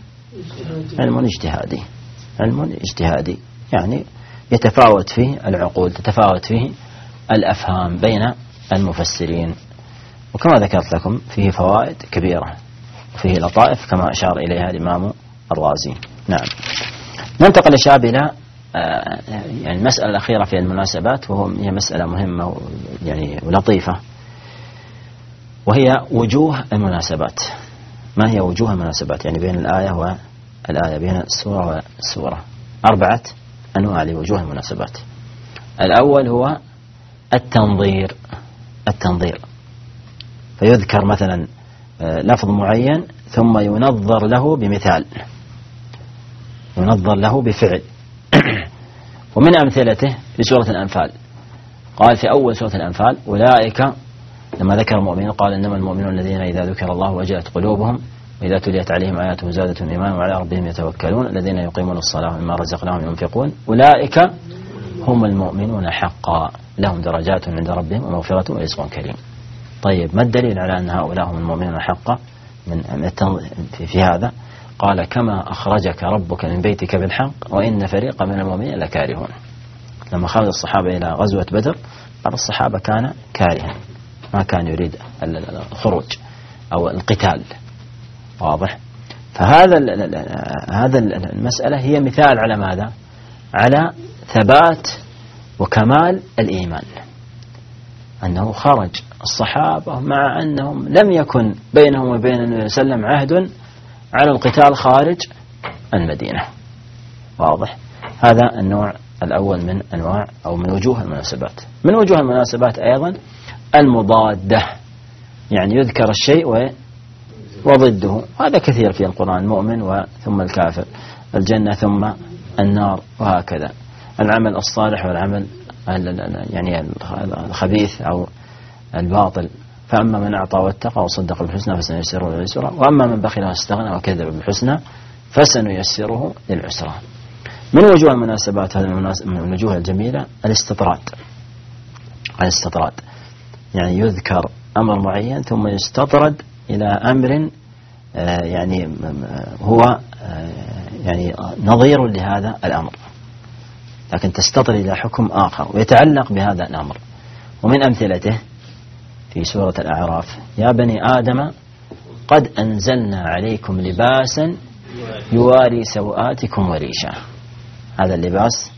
علم اجتهادي، يعني يتفاوت فيه العقول، تتفاوت فيه الأفهام بين المفسرين، وكما ذكرت لكم فيه فوائد كبيرة وفيه لطائف كما أشار إليها الإمام الرازي. نعم. ننتقل يا شباب إلى يعني المسألة الأخيرة في المناسبات، وهي مسألة مهمة يعني ولطيفة، وهي وجوه المناسبات. ما هي وجوه المناسبات؟ يعني بين الآية والآية، بين السورة والسورة 4 أنواع لوجوه المناسبات. الأول هو التنظير، فيذكر مثلا لفظ معين ثم ينظر له بمثال، ينظر له بفعل. ومن أمثلته في سورة الأنفال، قال في أول سورة الأنفال أولئك، لما ذكر المؤمنين قال إنما المؤمنون الذين إذا ذكر الله وجلت قلوبهم وإذا تليت عليهم آياته زادتهم إيمانا وعلى ربهم يتوكلون الذين يقيمون الصلاة ومما رزقناهم ينفقون أولئك هم المؤمنون حقا لهم درجات عند ربهم ومغفرة ورزق كريم. طيب ما الدليل على أن هؤلاء هم المؤمنون حقا في هذا؟ قال كما أخرجك ربك من بيتك بالحق وإن فريقا من المؤمنين لكارهون. لما خرج الصحابة إلى غزوة بدر بعض الصحابة كان كارها، ما كان يريد الخروج أو القتال، واضح؟ فهذا المسألة هي مثال على ماذا؟ على ثبات وكمال الإيمان، أنه خرج الصحابة مع أنهم لم يكن بينهم وبين النبي صلى الله عليه وسلم عهد على القتال خارج المدينة، واضح؟ هذا النوع الأول من أنواع أو من وجوه المناسبات. من وجوه المناسبات أيضا المضادة، يعني يذكر الشيء وضده، هذا كثير في القرآن، المؤمن ثم الكافر، الجنة ثم النار، وهكذا. العمل الصالح والعمل يعني الخبيث أو الباطل، فأما من أعطى واتقى وصدق بالحسنى فسنيسره لليسرى وأما من بخل واستغنى وكذب بالحسنى فسنيسره للعسرى. من وجوه المناسبات، هذا من الوجوه الجميلة الاستطراد، يعني يذكر أمر معين ثم يستطرد إلى أمر يعني هو يعني نظير لهذا الأمر، لكن تستطرد إلى حكم آخر ويتعلق بهذا الأمر. ومن أمثلته في سورة الأعراف يا بني آدم قد أنزلنا عليكم لباسا يواري سوآتكم وريشا، هذا اللباس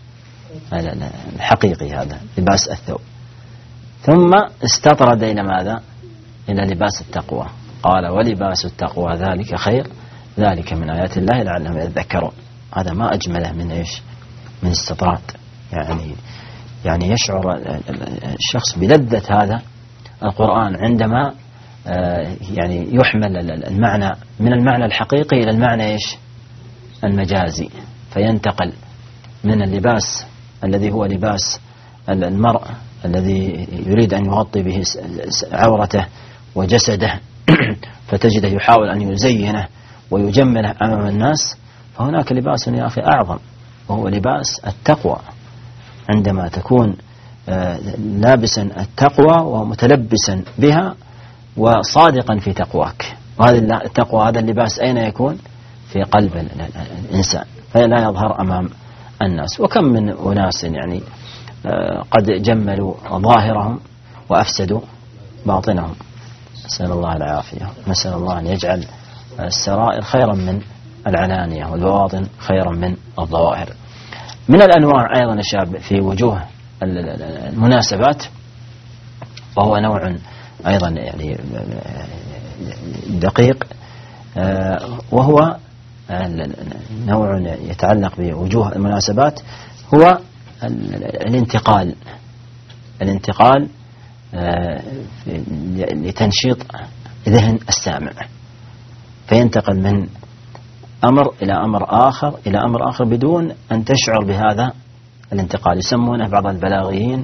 الحقيقي، هذا لباس الثوب. ثم استطرد إلى ماذا؟ إلى لباس التقوى، قال ولباس التقوى ذلك خير ذلك من آيات الله لعلهم يذكرون. هذا ما أجمله من إيش؟ من استطراد، يعني يشعر الشخص بلذة هذا القرآن عندما يعني يحمل المعنى من المعنى الحقيقي إلى المعنى إيش؟ المجازي، فينتقل من اللباس الذي هو لباس المرء الذي يريد أن يغطي به عورته وجسده فتجده يحاول أن يزينه ويجمله أمام الناس، فهناك لباس يا أخي أعظم وهو لباس التقوى، عندما تكون لابسا التقوى ومتلبسا بها وصادقا في تقواك. وهذا التقوى، هذا اللباس أين يكون؟ في قلب الإنسان، فلا يظهر أمام الناس. وكم من أناس يعني قد جملوا ظاهرهم وأفسدوا باطنهم، نسأل الله العافية. نسأل الله أن يجعل السرائر خيرا من العلانية والبواطن خيرا من الظواهر. من الأنواع أيضا الشاب في وجوه المناسبات، وهو نوع أيضا يعني دقيق، وهو نوع يتعلق بوجوه المناسبات، هو الانتقال لتنشيط ذهن السامع، فينتقل من أمر إلى أمر آخر إلى أمر آخر بدون أن تشعر بهذا الانتقال. يسمونه بعض البلاغيين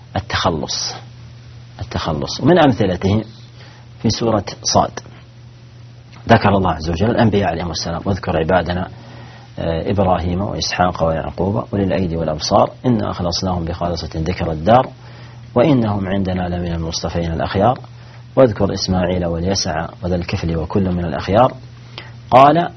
التخلص. ومن أمثلته في سورة صاد ذكر الله عز وجل الأنبياء عليهم السلام: واذكر عبادنا إبراهيم وإسحاق ويعقوب أولي الأيدي والأبصار إنا أخلصناهم بخالصة ذكر الدار وإنهم عندنا لمن المصطفين الأخيار واذكر إسماعيل واليسع وذا الكفل وكل من الأخيار. قال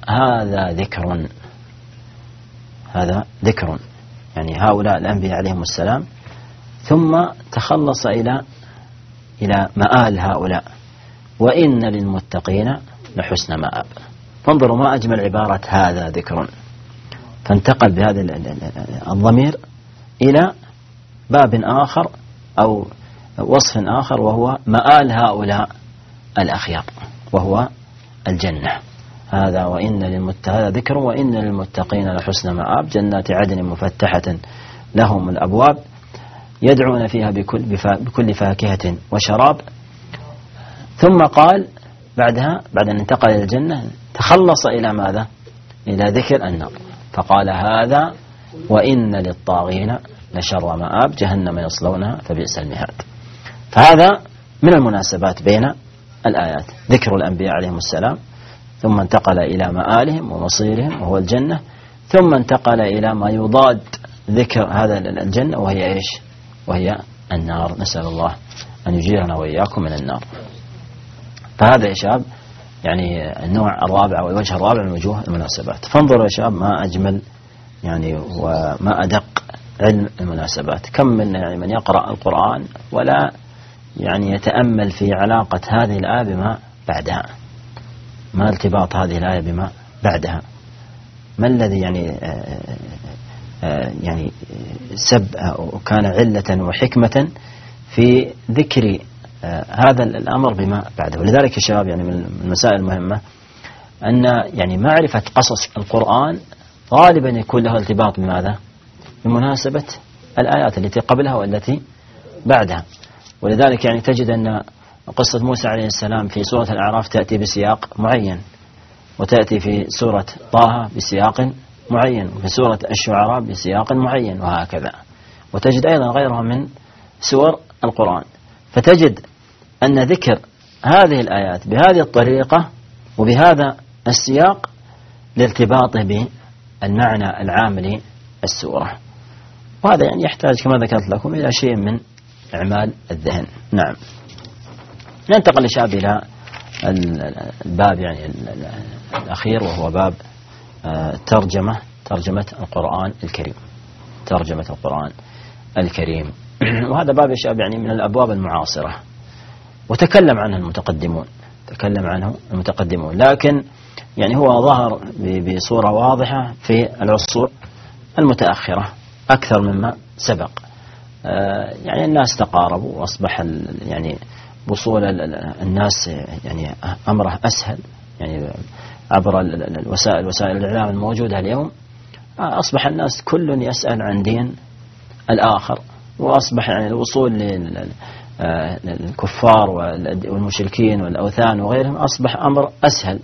هذا ذكر يعني هؤلاء الأنبياء عليهم السلام، ثم تخلص إلى مآل هؤلاء: وإن للمتقين لحسن مآب. فانظروا ما أجمل عبارة هذا ذكر، فانتقل بهذا الضمير إلى باب آخر أو وصف آخر وهو مآل هؤلاء الأخيار وهو الجنة. هذا ذكر وإن للمتقين لحسن مآب جنات عدن مفتحة لهم الأبواب يدعون فيها بكل فاكهة وشراب. ثم قال بعدها بعد أن انتقل إلى الجنة تخلص إلى ماذا؟ إلى ذكر النار، فقال هذا وإن للطاغين لشر مآب جهنم يصلونها فبئس المهاد. فهذا من المناسبات بين الآيات، ذكر الأنبياء عليهم السلام، ثم انتقل إلى مآلهم ومصيرهم وهو الجنة، ثم انتقل إلى ما يضاد ذكر هذا الجنة وهي إيش؟ وهي النار. نسأل الله أن يجيرنا وإياكم من النار. فهذا يا شباب يعني النوع الرابع والوجه الرابع من وجوه المناسبات. فانظروا يا شباب ما أجمل يعني وما أدق علم المناسبات. كم من يقرأ القرآن ولا يعني يتأمل في علاقة هذه الآية بما بعدها، ما ارتباط هذه الآية بما بعدها، ما الذي يعني سب أو كان علة وحكمة في ذكر هذا الأمر بما بعده. ولذلك يا شباب يعني من المسائل المهمة أن يعني معرفة قصص القرآن غالبا يكون له ارتباط بماذا؟ بمناسبة الآيات التي قبلها والتي بعدها. ولذلك يعني تجد أن قصة موسى عليه السلام في سورة الأعراف تأتي بسياق معين، وتأتي في سورة طه بسياق معين، وفي سورة الشعراء بسياق معين، وهكذا. وتجد أيضا غيرها من سور القرآن، فتجد أن ذكر هذه الآيات بهذه الطريقة وبهذا السياق لارتباطه بالمعنى العام للسورة. وهذا يعني يحتاج كما ذكرت لكم إلى شيء من إعمال الذهن. نعم. ننتقل لشاب إلى الباب يعني الأخير وهو باب ترجمة القرآن الكريم. ترجمة القرآن الكريم. وهذا باب يا شباب يعني من الأبواب المعاصرة، وتكلم عنه المتقدمون، لكن يعني هو ظهر بصورة واضحة في العصور المتأخرة أكثر مما سبق. يعني الناس تقاربوا وأصبح يعني وصول الناس يعني أمره أسهل، يعني عبر وسائل الإعلام الموجودة اليوم أصبح الناس كل يسأل عن دين الآخر، وأصبح يعني الوصول للكفار والمشركين والأوثان وغيرهم أصبح أمر أسهل.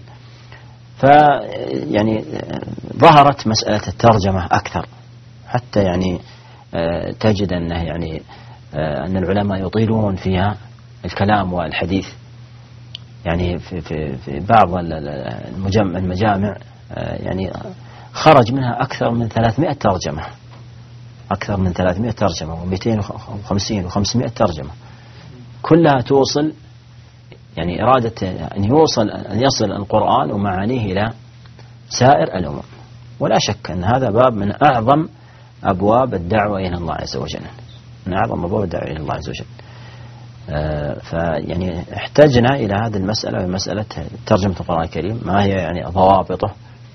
فيعني ظهرت مسألة الترجمة أكثر، حتى يعني تجد أنه يعني أن العلماء يطيلون فيها الكلام والحديث. يعني في بعض المجامع يعني خرج منها أكثر من 300 ترجمة، أكثر من 300 ترجمة و250 و500 ترجمة، كلها توصل يعني إرادة أن يصل القرآن ومعانيه إلى سائر الأمم. ولا شك أن هذا باب من أعظم أبواب الدعوة إلى الله عز وجل، من أعظم أبواب الدعوة إلى الله عز وجل. فيعني احتجنا إلى هذه المسألة، مسألة ترجمة القرآن الكريم، ما هي يعني ضوابطه،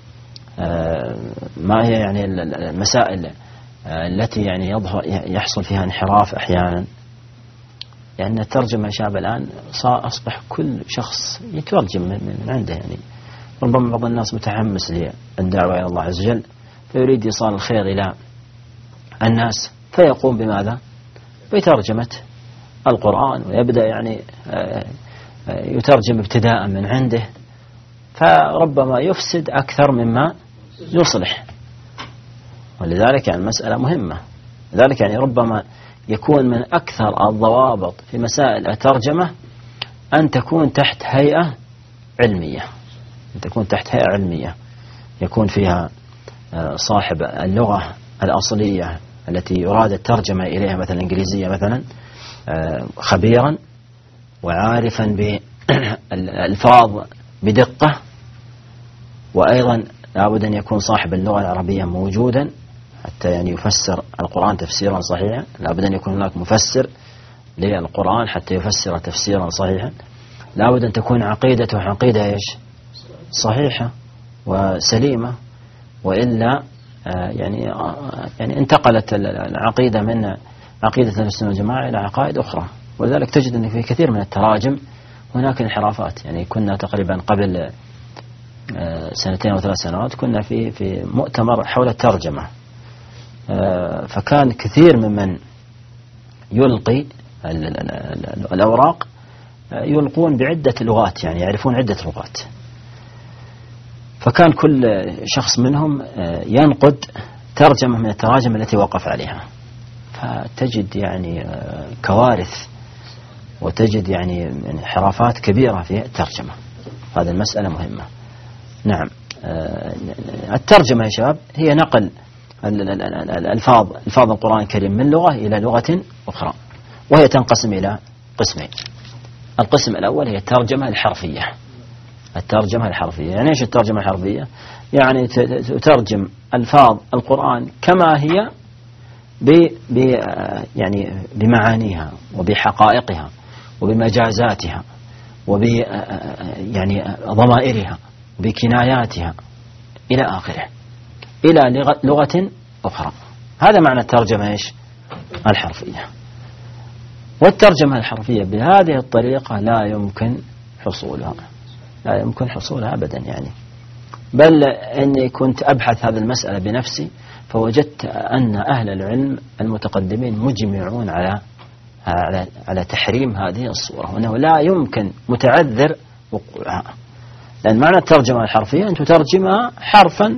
ما هي يعني المسائل التي يعني يحصل فيها انحراف أحيانا. لأن الترجمة شاب الآن أصبح كل شخص يترجم من عنده. يعني ربما بعض الناس متحمس للدعوة إلى الله عز وجل فيريد إيصال الخير إلى الناس، فيقوم بماذا؟ بترجمة القرآن، ويبدأ يعني يترجم ابتداء من عنده، فربما يفسد أكثر مما يصلح. ولذلك يعني المسألة مهمة. لذلك يعني ربما يكون من أكثر الضوابط في مسائل الترجمة أن تكون تحت هيئة علمية، أن تكون تحت هيئة علمية يكون فيها صاحب اللغة الأصلية التي يراد الترجمة إليها مثلا الإنجليزية مثلا خبيرا وعارفا بالألفاظ بدقة، وأيضا لابد أن يكون صاحب اللغة العربية موجودا حتى يعني يفسر القرآن تفسيرا صحيحا. لابد أن يكون هناك مفسر للقرآن حتى يفسر تفسيرا صحيحا. لابد أن تكون عقيدته عقيدة إيش؟ صحيحة وسليمة، وإلا يعني انتقلت العقيدة من عقيدة أهل السنة والجماعة إلى عقائد أخرى. ولذلك تجد أن في كثير من التراجم هناك انحرافات. يعني كنا تقريبا قبل 2 أو 3 سنوات كنا في مؤتمر حول الترجمة، فكان كثير ممن يلقي الأوراق يلقون بعدة لغات، يعني يعرفون عدة لغات، فكان كل شخص منهم ينقد ترجمة من التراجم التي وقف عليها، فتجد يعني كوارث وتجد يعني انحرافات كبيرة في الترجمة. هذه المسألة مهمة. نعم، الترجمة يا شباب هي نقل الألفاظ القرآن الكريم من لغة إلى لغة أخرى، وهي تنقسم إلى قسمين. القسم الأول هي الترجمة الحرفية. الترجمة الحرفية يعني إيش الترجمة الحرفية؟ يعني تترجم ألفاظ القرآن كما هي يعني بمعانيها وبحقائقها وبمجازاتها يعني ضمائرها وبكناياتها إلى آخره إلى لغة أخرى. هذا معنى الترجمة إيش؟ الحرفية. والترجمة الحرفية بهذه الطريقة لا يمكن حصولها أبدا يعني. بل إني كنت أبحث هذه المسألة بنفسي فوجدت أن أهل العلم المتقدمين مجمعون على تحريم هذه الصورة، وأنه لا يمكن متعذر وقوعها. لأن معنى الترجمة الحرفية أن تترجمها حرفا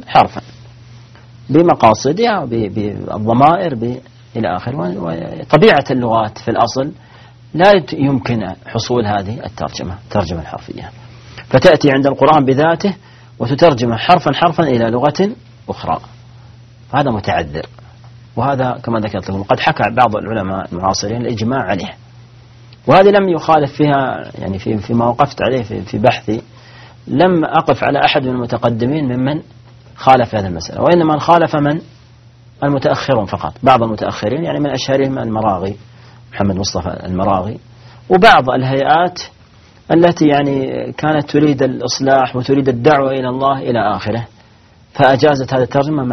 بمقاصدها بالضمائر إلى آخره. وطبيعة اللغات في الأصل لا يمكن حصول هذه الترجمة الحرفية، فتأتي عند القرآن بذاته وتترجم حرفا إلى لغة أخرى. هذا متعذر، وهذا كما ذكرت لكم قد حكى بعض العلماء المعاصرين الإجماع عليه، وهذه لم يخالف فيها يعني فيما وقفت عليه في بحثي لم أقف على أحد من المتقدمين ممن خالف هذه المسألة، وإنما خالف المتأخرون فقط. بعض المتأخرين يعني من أشهرهم المراغي، محمد مصطفى المراغي، وبعض الهيئات التي يعني كانت تريد الإصلاح وتريد الدعوة إلى الله إلى آخره، فأجازت هذه الترجمة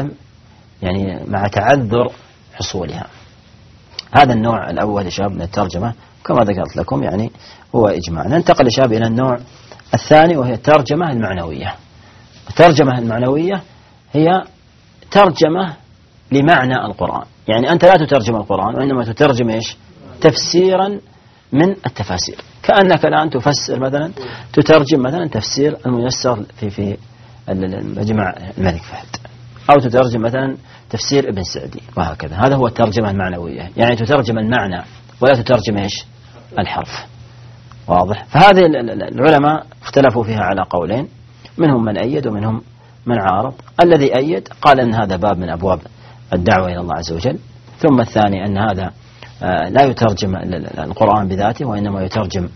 مع تعذر حصولها. هذا النوع الأول يا شباب من الترجمة كما ذكرت لكم يعني هو إجماع. ننتقل يا شباب إلى النوع الثاني، وهي الترجمة المعنوية. الترجمة المعنوية هي ترجمة لمعنى القرآن. يعني أنت لا تترجم القرآن، وإنما تترجم إيش؟ تفسيرا من التفاسير. كأنك الآن تفسر مثلا تترجم مثلا تفسير الميسر في مجمع الملك فهد، أو تترجم مثلا تفسير ابن سعدي، وهكذا. هذا هو الترجمة المعنوية، يعني تترجم المعنى ولا تترجم إيش؟ الحرف. واضح؟ فهذه العلماء اختلفوا فيها على قولين، منهم من أيد ومنهم من عارض. الذي أيد قال أن هذا باب من أبواب الدعوة إلى الله عز وجل. ثم الثاني أن هذا لا يترجم القرآن بذاته، وإنما يترجم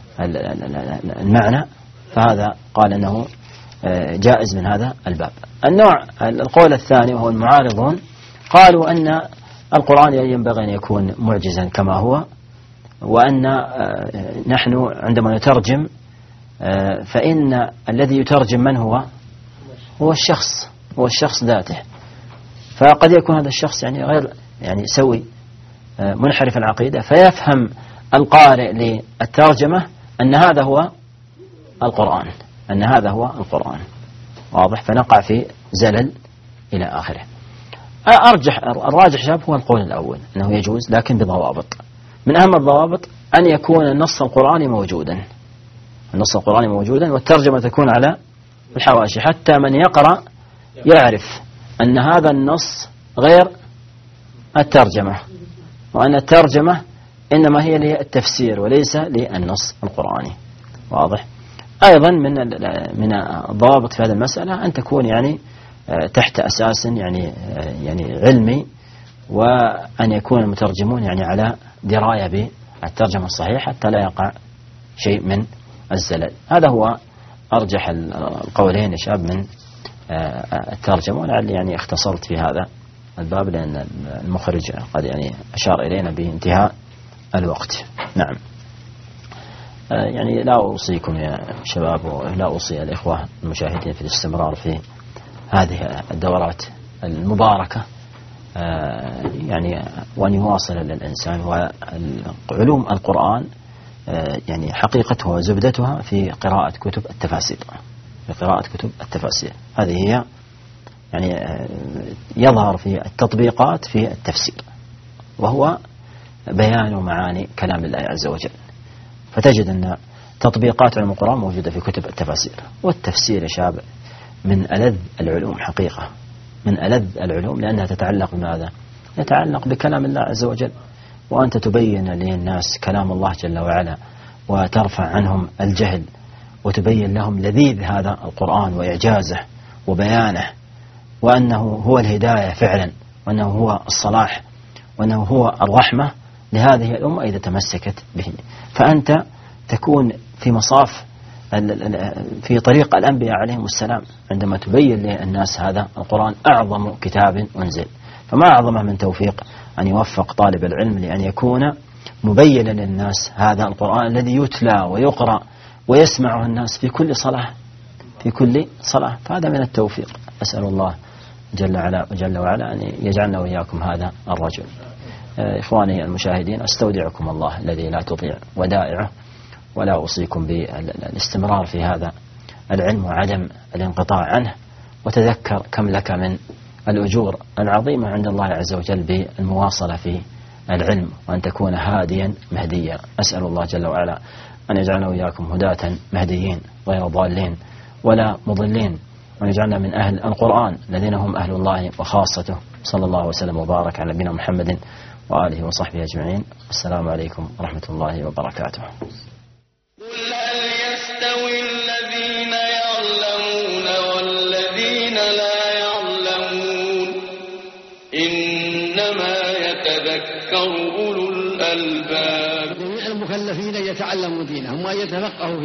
المعنى، فهذا قال أنه جائز من هذا الباب. القول الثاني وهو المعارضون قالوا أن القرآن ينبغي أن يكون معجزا كما هو، وأن نحن عندما نترجم فإن الذي يترجم من هو الشخص ذاته، فقد يكون هذا الشخص يعني غير يعني سوي منحرف العقيدة، فيفهم القارئ للترجمة أن هذا هو القرآن، واضح؟ فنقع في زلل إلى آخره. الراجح شاب هو القول الأول أنه يجوز، لكن بضوابط. من أهم الضوابط أن يكون النص القرآني موجودا، والترجمة تكون على الحواشي حتى من يقرأ يعرف أن هذا النص غير الترجمة، وأن الترجمة إنما هي للتفسير وليس للنص القرآني. واضح؟ أيضا من الضوابط في هذه المسألة أن تكون يعني تحت أساس يعني علمي، وأن يكون المترجمون يعني على دراية بالترجمة الصحيحة حتى لا يقع شيء من الزلل. هذا هو أرجح القولين يا شباب من الترجمة، ولعل يعني اختصرت في هذا الباب لأن المخرج قد يعني أشار إلينا بانتهاء الوقت. نعم. يعني لا أوصيكم يا شباب ولا أوصي الإخوة المشاهدين في الاستمرار في هذه الدورات المباركة، يعني وأن يواصل الإنسان. وعلوم القرآن يعني حقيقتها وزبدتها في قراءة كتب التفاسير، في قراءة كتب التفاسير. هذه هي يعني يظهر في التطبيقات في التفسير، وهو بيان معاني كلام الله عز وجل. فتجد أن تطبيقات علم القرآن موجودة في كتب التفاسير. والتفسير يا شاب من ألذ العلوم حقيقة، من ألذ العلوم، لأنها تتعلق بماذا؟ يتعلق بكلام الله عز وجل، وأنت تبين للناس كلام الله جل وعلا وترفع عنهم الجهل، وتبين لهم لذيذ هذا القرآن وإعجازه وبيانه، وأنه هو الهداية فعلا، وأنه هو الصلاح، وأنه هو الرحمة لهذه الأمة إذا تمسكت به. فأنت تكون في مصاف في طريق الأنبياء عليهم السلام عندما تبين للناس هذا القرآن أعظم كتاب أنزل. فما أعظمه من توفيق أن يوفق طالب العلم لأن يكون مبينا للناس هذا القرآن الذي يتلى ويقرأ ويسمعه الناس في كل صلاة، في كل صلاة. فهذا من التوفيق. أسأل الله جل وعلا أن يجعلنا وإياكم هذا الرجل. إخواني المشاهدين، أستودعكم الله الذي لا تضيع ودائعه، ولا أوصيكم بالاستمرار في هذا العلم وعدم الانقطاع عنه. وتذكر كم لك من الأجور العظيمة عند الله عز وجل بالمواصلة في العلم، وأن تكون هاديا مهديا. أسأل الله جل وعلا أن يجعلنا وإياكم هداة مهديين غير ضالين ولا مضلين، وأن يجعلنا من أهل القرآن الذين هم أهل الله وخاصته. صلى الله وسلم وبارك على نبينا محمد وآله وصحبه أجمعين. السلام عليكم ورحمة الله وبركاته. قل هل يستوي الذين يعلمون والذين لا يعلمون إنما يتذكر أولو الألباب. جميع المكلفين يتعلموا دينهم وأن يتفقهوا